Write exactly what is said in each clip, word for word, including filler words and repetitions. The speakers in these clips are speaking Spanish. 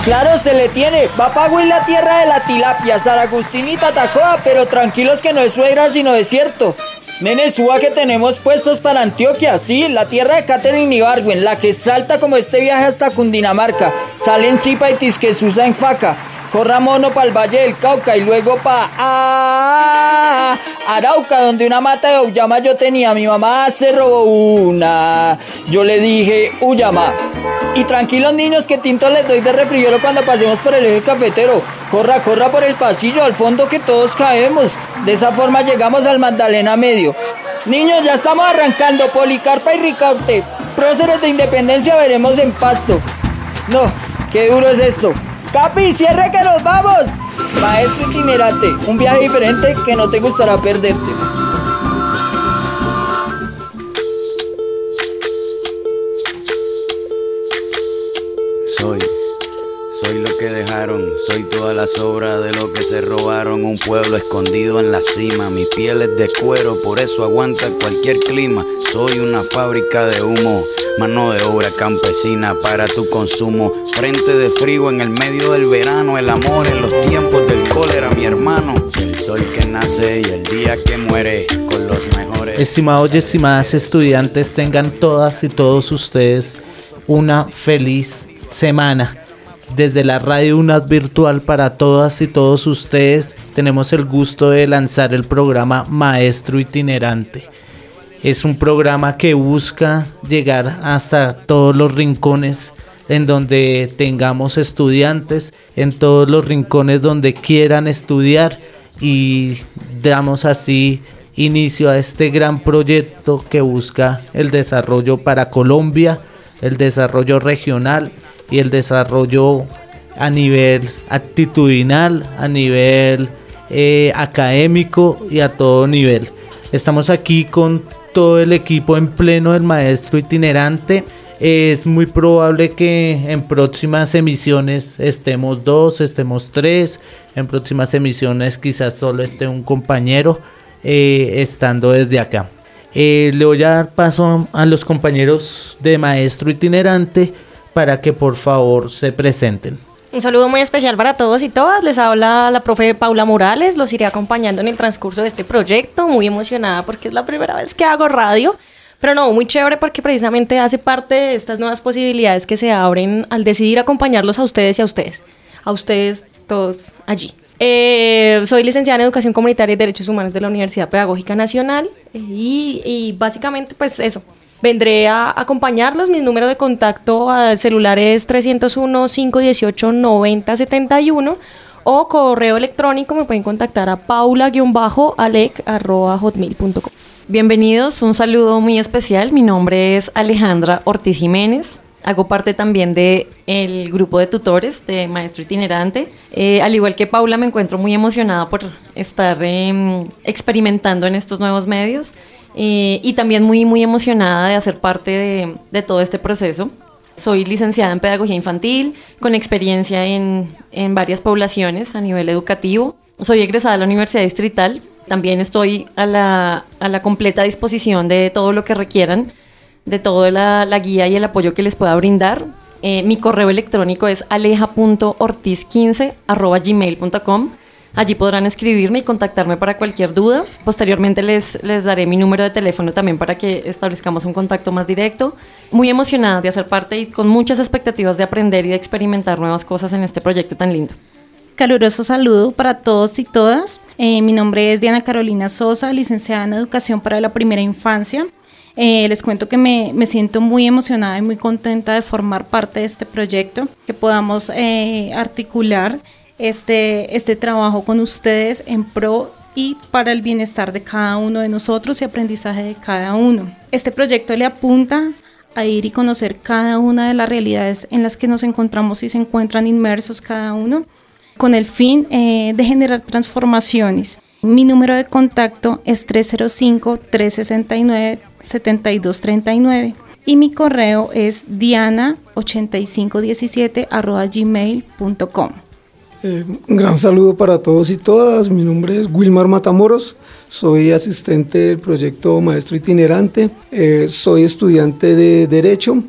Claro, se le tiene. Va pa' la tierra de la tilapia, San Agustín y Tatacoa, pero tranquilos que no es suegra sino desierto. Nene, suba que tenemos puestos para Antioquia, sí, la tierra de Catherine Ibargüen, la que salta como este viaje hasta Cundinamarca. Sale en Zipa y Tisquesusa en Faca. Corra mono pa'l Valle del Cauca y luego pa' ah, Arauca, donde una mata de auyama yo tenía. Mi mamá se robó una. Yo le dije, uyama. Y tranquilos niños que tinto les doy de refrigerio cuando pasemos por el eje cafetero. Corra, corra por el pasillo, al fondo que todos caemos. De esa forma llegamos al Magdalena Medio. Niños, ya estamos arrancando. Policarpa y Ricaurte. Próceres de Independencia veremos en Pasto. No, qué duro es esto. Capi, cierre que nos vamos. Maestro itinerante, un viaje diferente que no te gustará perderte. Soy, soy lo que dejaron, soy toda la sobra de lo que se robaron. Un pueblo escondido en la cima, mi piel es de cuero, por eso aguanta cualquier clima. Soy una fábrica de humo, mano de obra campesina para tu consumo. Frente de frío en el medio del verano, el amor en los tiempos del cólera, mi hermano. El sol que nace y el día que muere con los mejores. Estimados y estimadas estudiantes, tengan todas y todos ustedes una feliz semana. Desde la Radio UNAD Virtual para todas y todos ustedes tenemos el gusto de lanzar el programa Maestro Itinerante. Es un programa que busca llegar hasta todos los rincones en donde tengamos estudiantes, en todos los rincones donde quieran estudiar, y damos así inicio a este gran proyecto que busca el desarrollo para Colombia, el desarrollo regional y el desarrollo a nivel actitudinal, a nivel eh, académico y a todo nivel. Estamos aquí con todo el equipo en pleno del Maestro Itinerante. Es muy probable que en próximas emisiones estemos dos, estemos tres. En próximas emisiones quizás solo esté un compañero eh, estando desde acá. Eh, le voy a dar paso a los compañeros de Maestro Itinerante para que por favor se presenten. Un saludo muy especial para todos y todas. Les habla la profe Paula Morales. Los iré acompañando en el transcurso de este proyecto. Muy emocionada porque es la primera vez que hago radio. Pero no, muy chévere porque precisamente hace parte de estas nuevas posibilidades que se abren al decidir acompañarlos a ustedes y a ustedes. A ustedes todos allí. Eh, soy licenciada en Educación Comunitaria y Derechos Humanos de la Universidad Pedagógica Nacional. Y, y básicamente pues eso. Vendré a acompañarlos. Mi número de contacto al celular es trescientos uno, cinco dieciocho, noventa setenta y uno o correo electrónico me pueden contactar a paula guión alec arroba hotmail punto com. Bienvenidos, un saludo muy especial. Mi nombre es Alejandra Ortiz Jiménez. Hago parte también del grupo de tutores de Maestro Itinerante. Eh, al igual que Paula, me encuentro muy emocionada por estar eh, experimentando en estos nuevos medios. Eh, y también muy, muy emocionada de hacer parte de, de todo este proceso. Soy licenciada en Pedagogía Infantil, con experiencia en, en varias poblaciones a nivel educativo. Soy egresada de la Universidad Distrital. También estoy a la, a la completa disposición de todo lo que requieran, de toda la, la guía y el apoyo que les pueda brindar. Eh, mi correo electrónico es aleja punto ortiz quince arroba gmail punto com. Allí podrán escribirme y contactarme para cualquier duda. Posteriormente les, les daré mi número de teléfono también para que establezcamos un contacto más directo. Muy emocionada de hacer parte y con muchas expectativas de aprender y de experimentar nuevas cosas en este proyecto tan lindo. Caluroso saludo para todos y todas. Eh, mi nombre es Diana Carolina Sosa, licenciada en Educación para la Primera Infancia. Eh, les cuento que me, me siento muy emocionada y muy contenta de formar parte de este proyecto, que podamos eh, articular Este, este trabajo con ustedes en pro y para el bienestar de cada uno de nosotros y aprendizaje de cada uno. Este proyecto le apunta a ir y conocer cada una de las realidades en las que nos encontramos y se encuentran inmersos cada uno, con el fin eh, de generar transformaciones. Mi número de contacto es tres cero cinco, tres seis nueve, siete dos tres nueve y mi correo es diana ochenta y cinco diecisiete arroba gmail punto com. Eh, un gran saludo para todos y todas. Mi nombre es Wilmar Matamoros, soy asistente del proyecto Maestro Itinerante, eh, soy estudiante de Derecho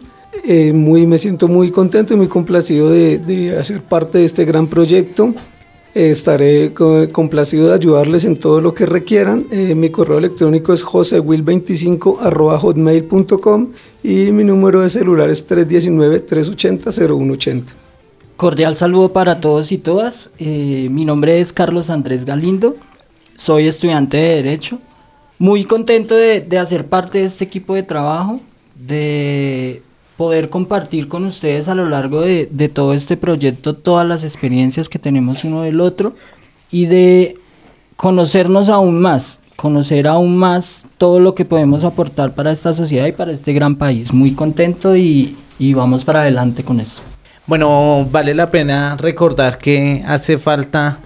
Eh, muy, me siento muy contento y muy complacido de, de hacer parte de este gran proyecto. Eh, estaré co- complacido de ayudarles en todo lo que requieran. Eh, mi correo electrónico es josewill veinticinco arroba hotmail punto com y mi número de celular es tres uno nueve, tres ocho cero, cero uno ocho cero. Cordial saludo para todos y todas. Eh, mi nombre es Carlos Andrés Galindo. Soy estudiante de Derecho. Muy contento de, de hacer parte de este equipo de trabajo, de poder compartir con ustedes a lo largo de, de todo este proyecto todas las experiencias que tenemos uno del otro y de conocernos aún más, conocer aún más todo lo que podemos aportar para esta sociedad y para este gran país. Muy contento y, y vamos para adelante con eso. Bueno, vale la pena recordar que hace falta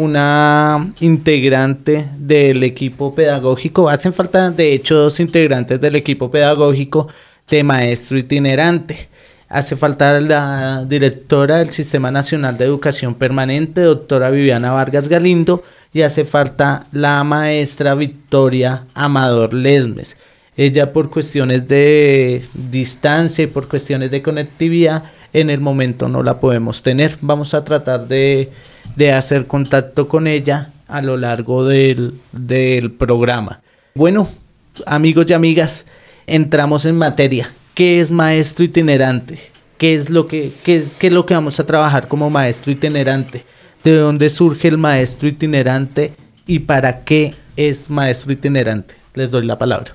una integrante del equipo pedagógico, hacen falta de hecho dos integrantes del equipo pedagógico de maestro itinerante. Hace falta la directora del Sistema Nacional de Educación Permanente, doctora Viviana Vargas Galindo, y hace falta la maestra Victoria Amador Lesmes. Ella, por cuestiones de distancia y por cuestiones de conectividad, en el momento no la podemos tener. Vamos a tratar de, de hacer contacto con ella a lo largo del, del programa. Bueno, amigos y amigas, entramos en materia. ¿Qué es maestro itinerante? ¿Qué es lo que, qué, qué es lo que vamos a trabajar como maestro itinerante? ¿De dónde surge el maestro itinerante y para qué es maestro itinerante? Les doy la palabra.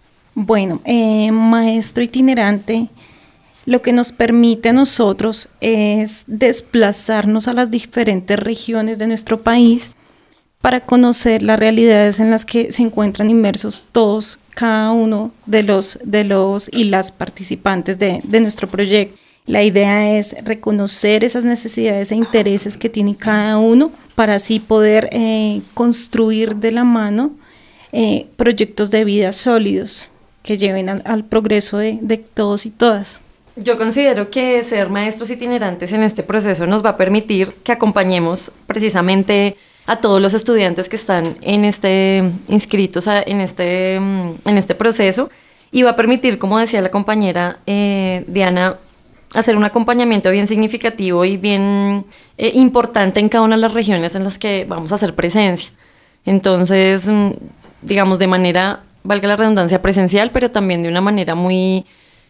Bueno, eh, maestro itinerante lo que nos permite a nosotros es desplazarnos a las diferentes regiones de nuestro país para conocer las realidades en las que se encuentran inmersos todos, cada uno de los, de los y las participantes de, de nuestro proyecto. La idea es reconocer esas necesidades e intereses que tiene cada uno para así poder eh, construir de la mano eh, proyectos de vida sólidos que lleven al, al progreso de, de todos y todas. Yo considero que ser maestros itinerantes en este proceso nos va a permitir que acompañemos precisamente a todos los estudiantes que están en este inscritos a, en, este, en este proceso y va a permitir, como decía la compañera eh, Diana, hacer un acompañamiento bien significativo y bien eh, importante en cada una de las regiones en las que vamos a hacer presencia. Entonces, digamos, de manera, valga la redundancia, presencial, pero también de una manera muy,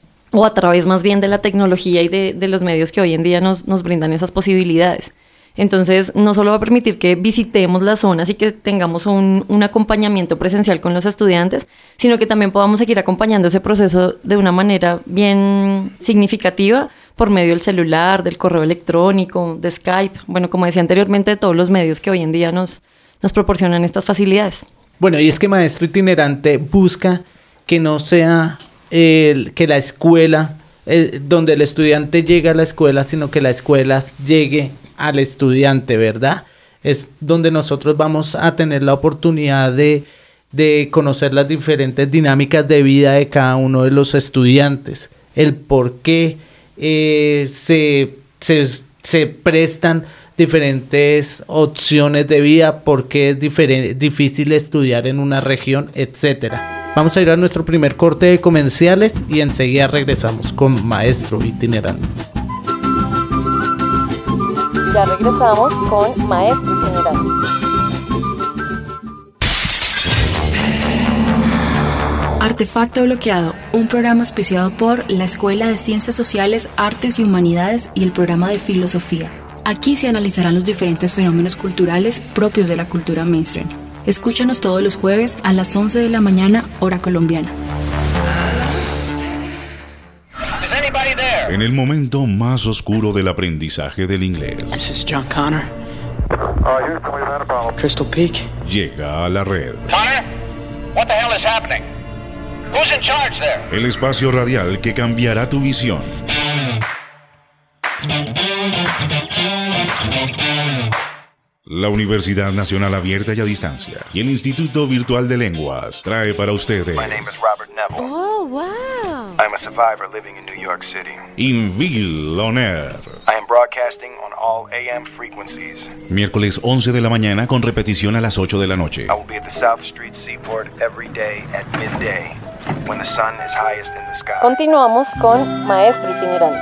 o a través más bien de la tecnología y de, de los medios que hoy en día nos, nos brindan esas posibilidades. Entonces, no solo va a permitir que visitemos las zonas y que tengamos un, un acompañamiento presencial con los estudiantes, sino que también podamos seguir acompañando ese proceso de una manera bien significativa por medio del celular, del correo electrónico, de Skype, bueno, como decía anteriormente, de todos los medios que hoy en día nos, nos proporcionan estas facilidades. Bueno, y es que maestro itinerante busca que no sea el, que la escuela, eh, donde el estudiante llega a la escuela, sino que la escuela llegue al estudiante, ¿verdad? Es donde nosotros vamos a tener la oportunidad de, de conocer las diferentes dinámicas de vida de cada uno de los estudiantes, el por qué eh, se, se, se prestan diferentes opciones de vida, por qué es diferente, difícil estudiar en una región, etcétera. Vamos a ir a nuestro primer corte de comerciales y enseguida regresamos con Maestro Itinerante. Ya regresamos con Maestro Itinerante. Artefacto Bloqueado, un programa auspiciado por la Escuela de Ciencias Sociales, Artes y Humanidades y el programa de Filosofía. Aquí se analizarán los diferentes fenómenos culturales propios de la cultura mainstream. Escúchanos todos los jueves a las once de la mañana, hora colombiana. En el momento más oscuro del aprendizaje del inglés. This is John Connor. Crystal Peak. Llega a la red. Connor, what the hell is happening? Who's in charge there? El espacio radial que cambiará tu visión. La Universidad Nacional Abierta y a Distancia y el Instituto Virtual de Lenguas trae para ustedes. My name is Robert Neville. Oh, wow. I'm a survivor living in New York City. Inville On Air. I am broadcasting on all A M frequencies. Miércoles once de la mañana con repetición a las ocho de la noche. I will be at the South Street Seaport every day at midday. when the sun is highest in the sky. Continuamos con Maestro Itinerante.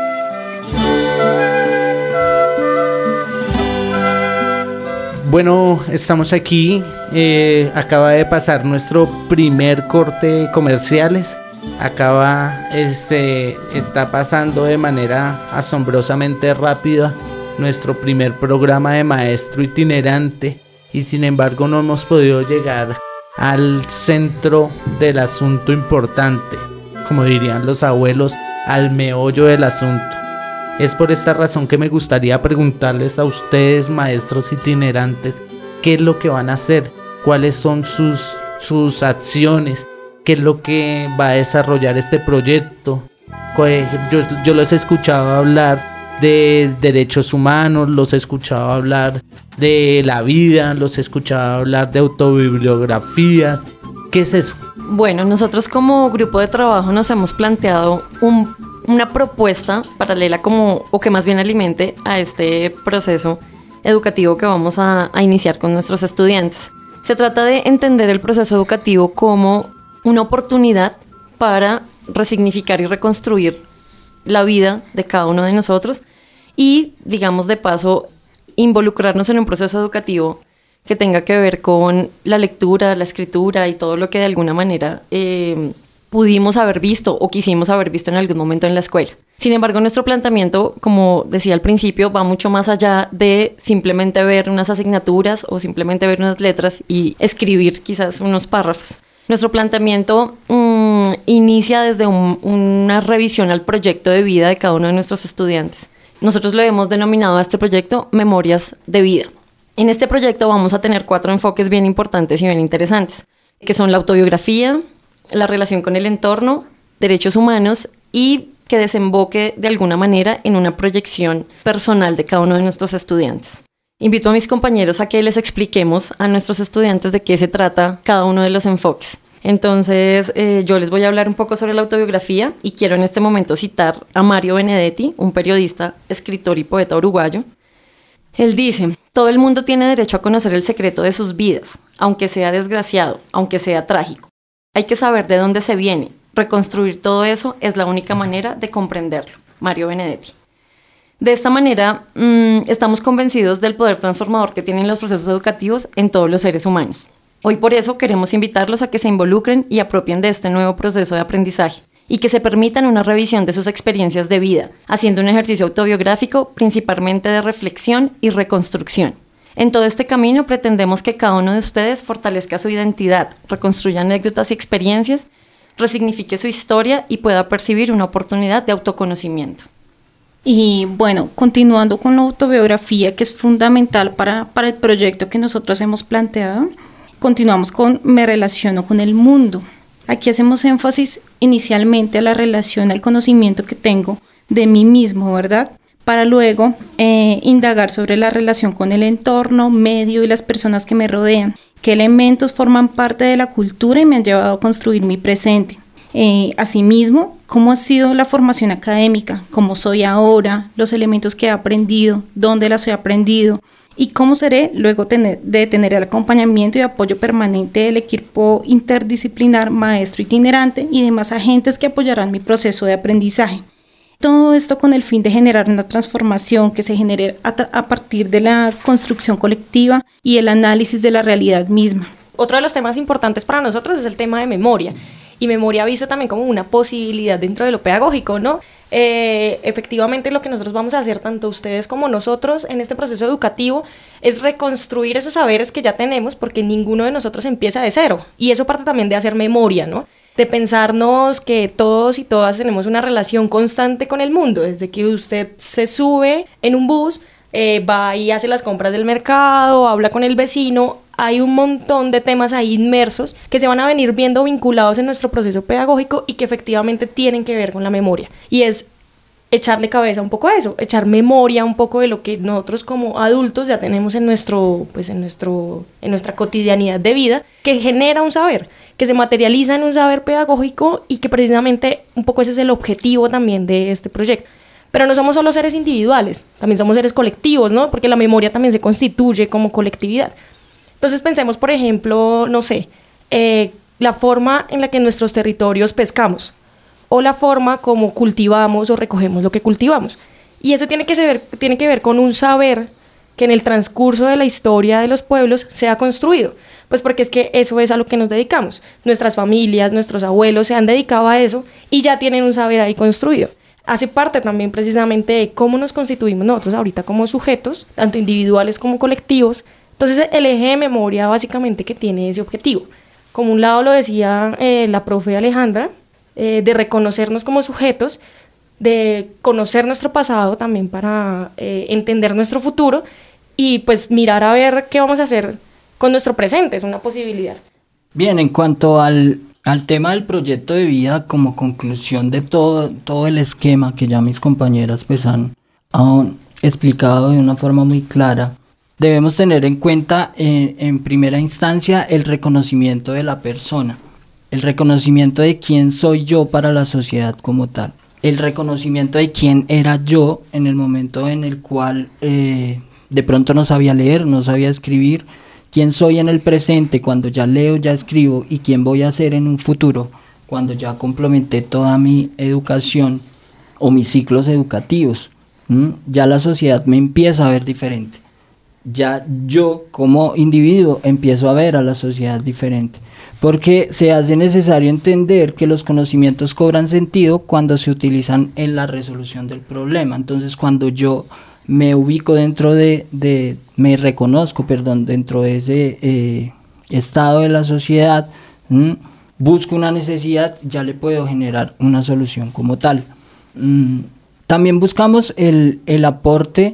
Bueno, estamos aquí, eh, acaba de pasar nuestro primer corte de comerciales, acaba, este, está pasando de manera asombrosamente rápida nuestro primer programa de Maestro Itinerante y sin embargo no hemos podido llegar al centro del asunto importante, como dirían los abuelos, al meollo del asunto. Es por esta razón que me gustaría preguntarles a ustedes, maestros itinerantes, qué es lo que van a hacer, cuáles son sus, sus acciones, qué es lo que va a desarrollar este proyecto. Yo, yo los he escuchado hablar de derechos humanos, los he escuchado hablar de la vida, los he escuchado hablar de autobibliografías. ¿Qué es eso? Bueno, nosotros como grupo de trabajo nos hemos planteado un una propuesta paralela como, o que más bien alimente a este proceso educativo que vamos a, a iniciar con nuestros estudiantes. Se trata de entender el proceso educativo como una oportunidad para resignificar y reconstruir la vida de cada uno de nosotros y, digamos de paso, involucrarnos en un proceso educativo que tenga que ver con la lectura, la escritura y todo lo que de alguna manera eh, pudimos haber visto o quisimos haber visto en algún momento en la escuela. Sin embargo, nuestro planteamiento, como decía al principio, va mucho más allá de simplemente ver unas asignaturas o simplemente ver unas letras y escribir quizás unos párrafos. Nuestro planteamiento mmm, inicia desde un, una revisión al proyecto de vida de cada uno de nuestros estudiantes. Nosotros lo hemos denominado a este proyecto Memorias de Vida. En este proyecto vamos a tener cuatro enfoques bien importantes y bien interesantes, que son la autobiografía, la relación con el entorno, derechos humanos y que desemboque de alguna manera en una proyección personal de cada uno de nuestros estudiantes. Invito a mis compañeros a que les expliquemos a nuestros estudiantes de qué se trata cada uno de los enfoques. Entonces, eh, yo les voy a hablar un poco sobre la autobiografía y quiero en este momento citar a Mario Benedetti, un periodista, escritor y poeta uruguayo. Él dice: todo el mundo tiene derecho a conocer el secreto de sus vidas, aunque sea desgraciado, aunque sea trágico. Hay que saber de dónde se viene. Reconstruir todo eso es la única manera de comprenderlo. Mario Benedetti. De esta manera, mmm, estamos convencidos del poder transformador que tienen los procesos educativos en todos los seres humanos. Hoy por eso queremos invitarlos a que se involucren y apropien de este nuevo proceso de aprendizaje y que se permitan una revisión de sus experiencias de vida, haciendo un ejercicio autobiográfico principalmente de reflexión y reconstrucción. En todo este camino pretendemos que cada uno de ustedes fortalezca su identidad, reconstruya anécdotas y experiencias, resignifique su historia y pueda percibir una oportunidad de autoconocimiento. Y bueno, continuando con la autobiografía, que es fundamental para, para el proyecto que nosotros hemos planteado, continuamos con Me relaciono con el mundo. Aquí hacemos énfasis inicialmente a la relación, al conocimiento que tengo de mí mismo, ¿verdad? Para luego eh, indagar sobre la relación con el entorno, medio y las personas que me rodean, qué elementos forman parte de la cultura y me han llevado a construir mi presente. Eh, asimismo, cómo ha sido la formación académica, cómo soy ahora, los elementos que he aprendido, dónde las he aprendido y cómo seré luego tener, de tener el acompañamiento y apoyo permanente del equipo interdisciplinar, maestro itinerante y demás agentes que apoyarán mi proceso de aprendizaje. Todo esto con el fin de generar una transformación que se genere a, a partir de la construcción colectiva y el análisis de la realidad misma. Otro de los temas importantes para nosotros es el tema de memoria. Y memoria visto también como una posibilidad dentro de lo pedagógico, ¿no? Eh, efectivamente lo que nosotros vamos a hacer, tanto ustedes como nosotros, en este proceso educativo, es reconstruir esos saberes que ya tenemos, porque ninguno de nosotros empieza de cero. Y eso parte también de hacer memoria, ¿no? De pensarnos que todos y todas tenemos una relación constante con el mundo, desde que usted se sube en un bus, eh, va y hace las compras del mercado, habla con el vecino, hay un montón de temas ahí inmersos que se van a venir viendo vinculados en nuestro proceso pedagógico y que efectivamente tienen que ver con la memoria. Y es echarle cabeza un poco a eso, echar memoria un poco de lo que nosotros como adultos ya tenemos en nuestro, pues en nuestro, en nuestra cotidianidad de vida, que genera un saber, que se materializa en un saber pedagógico y que precisamente un poco ese es el objetivo también de este proyecto. Pero no somos solo seres individuales, también somos seres colectivos, ¿no? Porque la memoria también se constituye como colectividad. Entonces pensemos, por ejemplo, no sé, eh, la forma en la que en nuestros territorios pescamos o la forma como cultivamos o recogemos lo que cultivamos. Y eso tiene que ver, tiene que ver con un saber que en el transcurso de la historia de los pueblos se ha construido. Pues porque es que eso es a lo que nos dedicamos. Nuestras familias, nuestros abuelos se han dedicado a eso y ya tienen un saber ahí construido. Hace parte también precisamente de cómo nos constituimos nosotros ahorita como sujetos, tanto individuales como colectivos. Entonces el eje de memoria básicamente que tiene ese objetivo. Como un lado lo decía eh, la profe Alejandra, eh, de reconocernos como sujetos, de conocer nuestro pasado también para eh, entender nuestro futuro y pues mirar a ver qué vamos a hacer con nuestro presente, es una posibilidad. Bien, en cuanto al, al tema del proyecto de vida, como conclusión de todo, todo el esquema que ya mis compañeras pues han, han explicado de una forma muy clara, debemos tener en cuenta eh, en primera instancia el reconocimiento de la persona, el reconocimiento de quién soy yo para la sociedad como tal, el reconocimiento de quién era yo en el momento en el cual eh, de pronto no sabía leer, no sabía escribir, quién soy en el presente cuando ya leo, ya escribo y quién voy a ser en un futuro cuando ya complementé toda mi educación o mis ciclos educativos. ¿Mm? Ya la sociedad me empieza a ver diferente. Ya yo como individuo empiezo a ver a la sociedad diferente, porque se hace necesario entender que los conocimientos cobran sentido cuando se utilizan en la resolución del problema. Entonces cuando yo me ubico dentro de, de me reconozco, perdón, dentro de ese eh, estado de la sociedad, ¿m? busco una necesidad, ya le puedo generar una solución como tal. Mm, también buscamos el, el aporte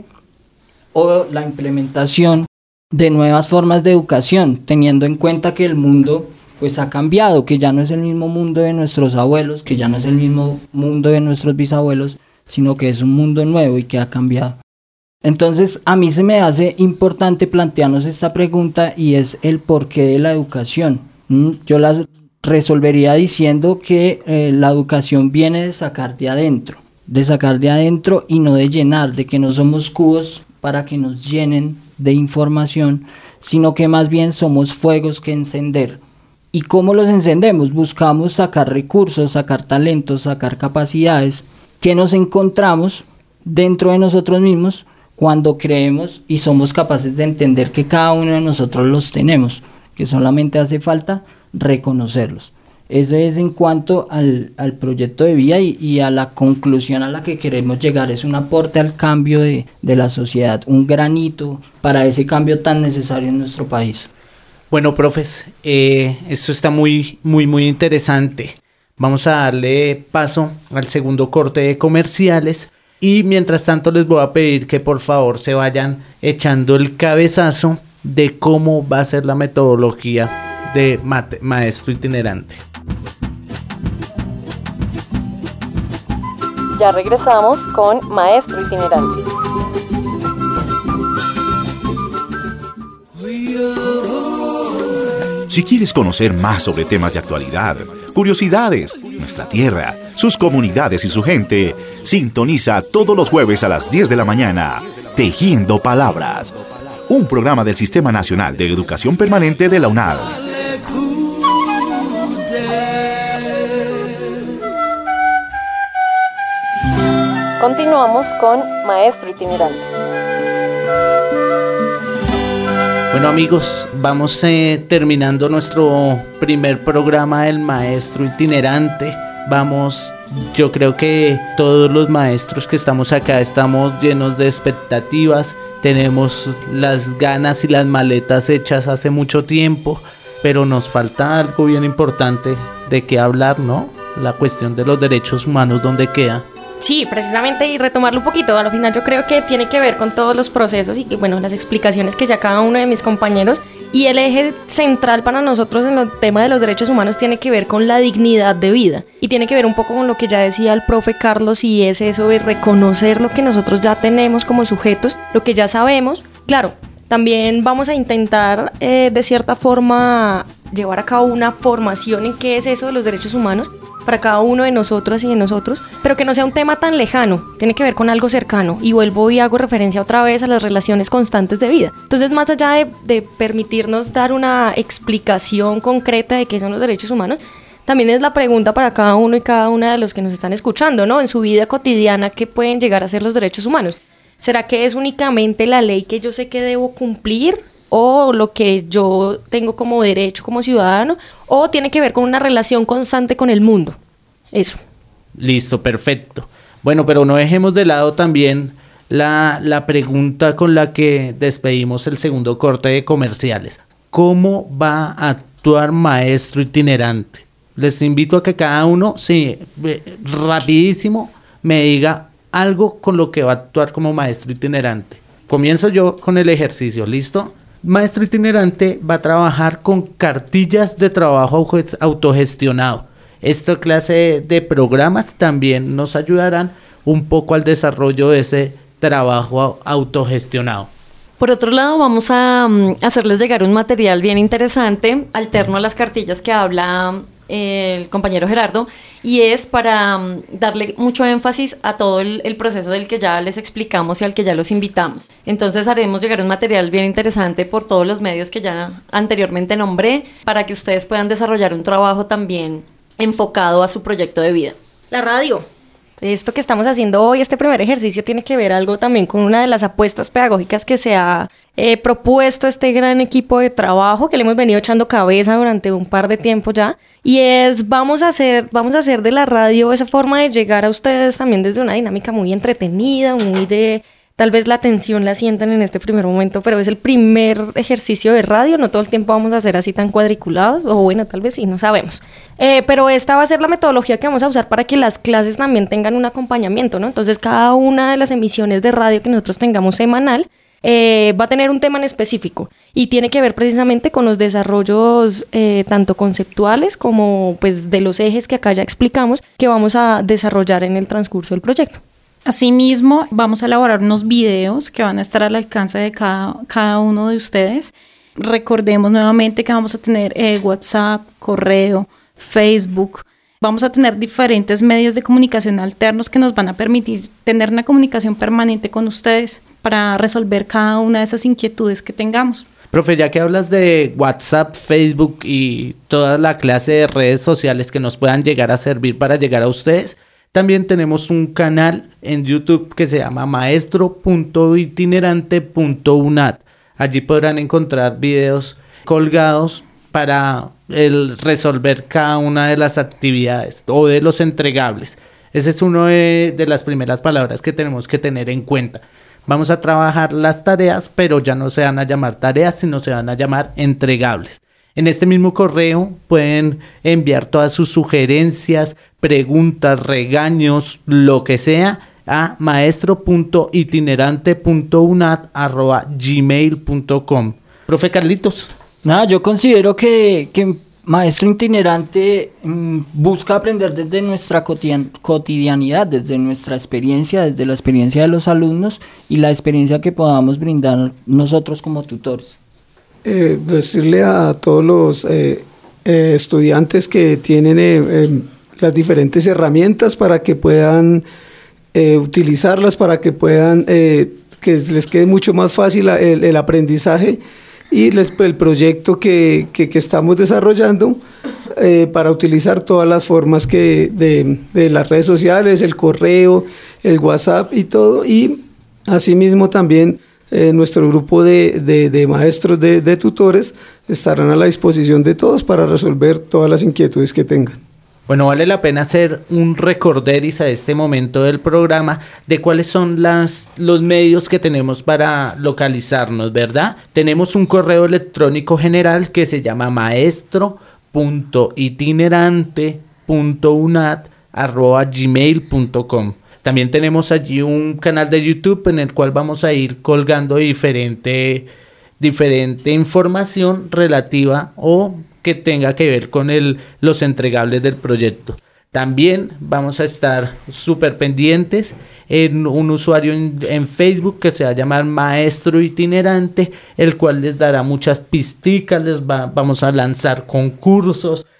o la implementación de nuevas formas de educación, teniendo en cuenta que el mundo pues ha cambiado, que ya no es el mismo mundo de nuestros abuelos, que ya no es el mismo mundo de nuestros bisabuelos, sino que es un mundo nuevo y que ha cambiado. Entonces a mí se me hace importante plantearnos esta pregunta y es el porqué de la educación. ¿Mm? Yo la resolvería diciendo que eh, la educación viene de sacar de adentro, de sacar de adentro y no de llenar, de que no somos cubos para que nos llenen de información, sino que más bien somos fuegos que encender. ¿Y cómo los encendemos? Buscamos sacar recursos, sacar talentos, sacar capacidades que nos encontramos dentro de nosotros mismos cuando creemos y somos capaces de entender que cada uno de nosotros los tenemos, que solamente hace falta reconocerlos. Eso es en cuanto al, al proyecto de vida y, y a la conclusión a la que queremos llegar. Es un aporte al cambio de, de la sociedad, un granito para ese cambio tan necesario en nuestro país. Bueno, profes, eh, esto está muy, muy, muy interesante. Vamos a darle paso al segundo corte de comerciales y mientras tanto les voy a pedir que por favor se vayan echando el cabezazo de cómo va a ser la metodología de mate, maestro itinerante. Ya regresamos con Maestro Itinerante. Si quieres conocer más sobre temas de actualidad, curiosidades, nuestra tierra, sus comunidades y su gente, sintoniza todos los jueves a las diez de la mañana, Tejiendo Palabras, un programa del Sistema Nacional de Educación Permanente de la UNAD. Continuamos con Maestro Itinerante. Bueno amigos, vamos eh, terminando nuestro primer programa del Maestro Itinerante. Vamos, yo creo que todos los maestros que estamos acá estamos llenos de expectativas. Tenemos las ganas y las maletas hechas hace mucho tiempo, pero nos falta algo bien importante de qué hablar, ¿no? La cuestión de los derechos humanos, ¿dónde queda? Sí, precisamente, y retomarlo un poquito, al final yo creo que tiene que ver con todos los procesos y bueno, las explicaciones que ya cada uno de mis compañeros, y el eje central para nosotros en el tema de los derechos humanos tiene que ver con la dignidad de vida y tiene que ver un poco con lo que ya decía el profe Carlos, y es eso de reconocer lo que nosotros ya tenemos como sujetos, lo que ya sabemos. Claro, también vamos a intentar eh, de cierta forma llevar a cabo una formación en qué es eso de los derechos humanos, para cada uno de nosotros y de nosotros, pero que no sea un tema tan lejano, tiene que ver con algo cercano. Y vuelvo y hago referencia otra vez a las relaciones constantes de vida. Entonces, más allá de, de permitirnos dar una explicación concreta de qué son los derechos humanos, también es la pregunta para cada uno y cada una de los que nos están escuchando, ¿no? En su vida cotidiana, ¿qué pueden llegar a ser los derechos humanos? ¿Será que es únicamente la ley que yo sé que debo cumplir, o lo que yo tengo como derecho como ciudadano, o tiene que ver con una relación constante con el mundo? Eso. Listo, perfecto. Bueno, pero no dejemos de lado también la, la pregunta con la que despedimos el segundo corte de comerciales. ¿Cómo va a actuar maestro itinerante? Les invito a que cada uno, sí, rapidísimo, me diga algo con lo que va a actuar como maestro itinerante. Comienzo yo con el ejercicio, ¿listo? Maestro itinerante va a trabajar con cartillas de trabajo autogestionado. Esta clase de programas también nos ayudarán un poco al desarrollo de ese trabajo autogestionado. Por otro lado, vamos a um, hacerles llegar un material bien interesante, alterno a las cartillas que habla el compañero Gerardo, y es para um, darle mucho énfasis a todo el, el proceso del que ya les explicamos y al que ya los invitamos. Entonces haremos llegar un material bien interesante por todos los medios que ya anteriormente nombré, para que ustedes puedan desarrollar un trabajo también enfocado a su proyecto de vida. La radio. Esto que estamos haciendo hoy, este primer ejercicio, tiene que ver algo también con una de las apuestas pedagógicas que se ha eh, propuesto este gran equipo de trabajo, que le hemos venido echando cabeza durante un par de tiempo ya, y es vamos a hacer, vamos a hacer de la radio esa forma de llegar a ustedes también desde una dinámica muy entretenida, muy de... Tal vez la atención la sientan en este primer momento, pero es el primer ejercicio de radio, no todo el tiempo vamos a hacer así tan cuadriculados, o bueno, tal vez sí, no sabemos. Eh, pero esta va a ser la metodología que vamos a usar para que las clases también tengan un acompañamiento, ¿no? Entonces, cada una de las emisiones de radio que nosotros tengamos semanal eh, va a tener un tema en específico y tiene que ver precisamente con los desarrollos eh, tanto conceptuales como pues de los ejes que acá ya explicamos que vamos a desarrollar en el transcurso del proyecto. Asimismo, vamos a elaborar unos videos que van a estar al alcance de cada, cada uno de ustedes. Recordemos nuevamente que vamos a tener eh, WhatsApp, correo, Facebook. Vamos a tener diferentes medios de comunicación alternos que nos van a permitir tener una comunicación permanente con ustedes para resolver cada una de esas inquietudes que tengamos. Profe, ya que hablas de WhatsApp, Facebook y toda la clase de redes sociales que nos puedan llegar a servir para llegar a ustedes, también tenemos un canal en YouTube que se llama maestro punto itinerante punto unat. Allí podrán encontrar videos colgados para el resolver cada una de las actividades o de los entregables. Esa es una de, de las primeras palabras que tenemos que tener en cuenta. Vamos a trabajar las tareas, pero ya no se van a llamar tareas, sino se van a llamar entregables. En este mismo correo pueden enviar todas sus sugerencias, preguntas, regaños, lo que sea, a maestro punto itinerante punto unat arroba gmail punto com. Profe Carlitos. Nada, yo considero que, que maestro itinerante mmm, busca aprender desde nuestra cotidian- cotidianidad, desde nuestra experiencia, desde la experiencia de los alumnos y la experiencia que podamos brindar nosotros como tutores. Eh, decirle a todos los eh, eh, estudiantes que tienen eh, eh, las diferentes herramientas para que puedan eh, utilizarlas, para que puedan, eh, que les quede mucho más fácil el, el aprendizaje y les, el proyecto que, que, que estamos desarrollando eh, para utilizar todas las formas que de, de las redes sociales, el correo, el WhatsApp y todo, y asimismo también Eh, nuestro grupo de, de, de maestros, de, de tutores, estarán a la disposición de todos para resolver todas las inquietudes que tengan. Bueno, vale la pena hacer un recorderis a este momento del programa de cuáles son las, los medios que tenemos para localizarnos, ¿verdad? Tenemos un correo electrónico general que se llama maestro punto itinerante punto unat arroba gmail punto com. También tenemos allí un canal de YouTube en el cual vamos a ir colgando diferente, diferente información relativa o que tenga que ver con el, los entregables del proyecto. También vamos a estar súper pendientes en un usuario en, en Facebook que se va a llamar Maestro Itinerante, el cual les dará muchas pisticas, les va, vamos a lanzar concursos,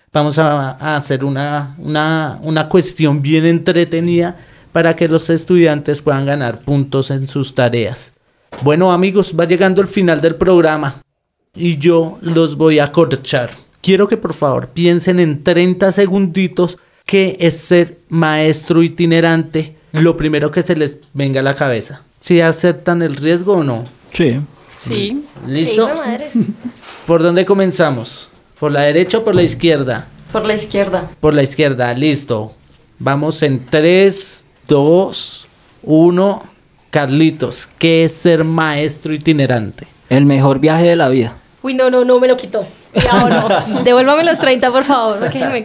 Vamos a, a hacer una, una, una cuestión bien entretenida para que los estudiantes puedan ganar puntos en sus tareas. Bueno, amigos, va llegando el final del programa y yo los voy a corchar. Quiero que por favor piensen en treinta segunditos qué es ser maestro itinerante, lo primero que se les venga a la cabeza. ¿Sí aceptan el riesgo o no? Sí. Sí. ¿Listo? Sí, madres. ¿Por dónde comenzamos? ¿Por la derecha o por la izquierda? Por la izquierda. Por la izquierda, listo. Vamos en tres, dos, uno. Carlitos, ¿qué es ser maestro itinerante? El mejor viaje de la vida. Uy, no, no, no, me lo quitó. Ya, no. Devuélvame los treinta, por favor. Porque me...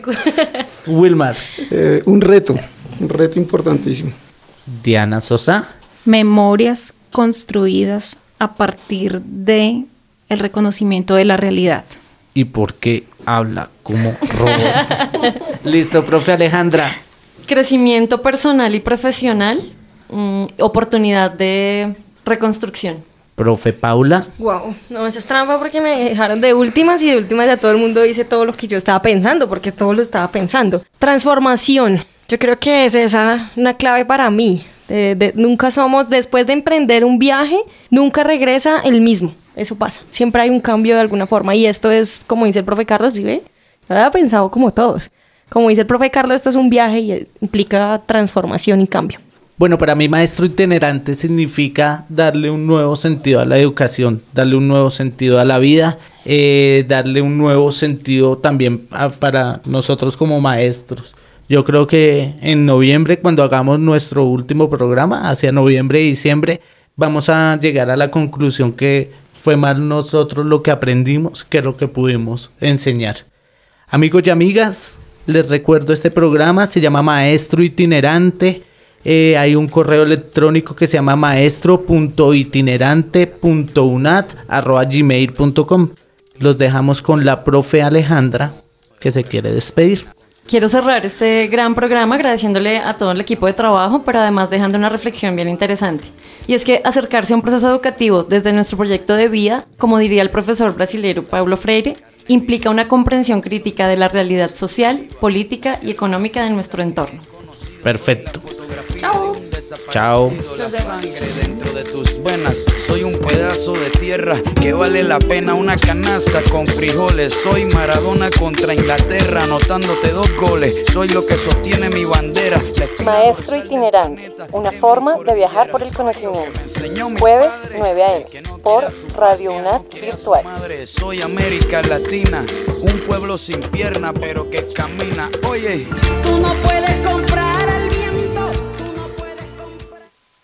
Wilmar. Eh, un reto, un reto importantísimo. Diana Sosa. Memorias construidas a partir de el reconocimiento de la realidad. ¿Y por qué habla como robot? Listo, profe Alejandra. Crecimiento personal y profesional, mm, oportunidad de reconstrucción. Profe Paula. Wow, no, eso es trampa porque me dejaron de últimas y de últimas ya todo el mundo dice todo lo que yo estaba pensando, porque todo lo estaba pensando. Transformación, yo creo que es esa una clave para mí. De, de, nunca somos, después de emprender un viaje, nunca regresa el mismo. Eso pasa, siempre hay un cambio de alguna forma y esto es, como dice el profe Carlos, ¿sí ve? Yo había pensado como todos. Como dice el profe Carlos, esto es un viaje y implica transformación y cambio. Bueno, para mí maestro itinerante significa darle un nuevo sentido a la educación, darle un nuevo sentido a la vida, eh, darle un nuevo sentido también a, para nosotros como maestros. Yo creo que en noviembre, cuando hagamos nuestro último programa, hacia noviembre y diciembre, vamos a llegar a la conclusión que fue más nosotros lo que aprendimos que lo que pudimos enseñar. Amigos y amigas, les recuerdo este programa, se llama Maestro Itinerante. Eh, hay un correo electrónico que se llama maestro punto itinerante punto unat arroba gmail punto com. Los dejamos con la profe Alejandra, que se quiere despedir. Quiero cerrar este gran programa agradeciéndole a todo el equipo de trabajo, pero además dejando una reflexión bien interesante. Y es que acercarse a un proceso educativo desde nuestro proyecto de vida, como diría el profesor brasileño Paulo Freire, implica una comprensión crítica de la realidad social, política y económica de nuestro entorno. Perfecto. Chao. Chao. La sangre dentro de tus venas. Soy un pedazo de tierra que vale la pena una canasta con frijoles. Soy Maradona contra Inglaterra, anotándote dos goles. Soy lo que sostiene mi bandera. Maestro itinerante, una forma de viajar por el conocimiento. Jueves nueve a eme por Radio UNAT Virtual. Soy América Latina, un pueblo sin pierna pero que camina. Oye, tú no puedes comprar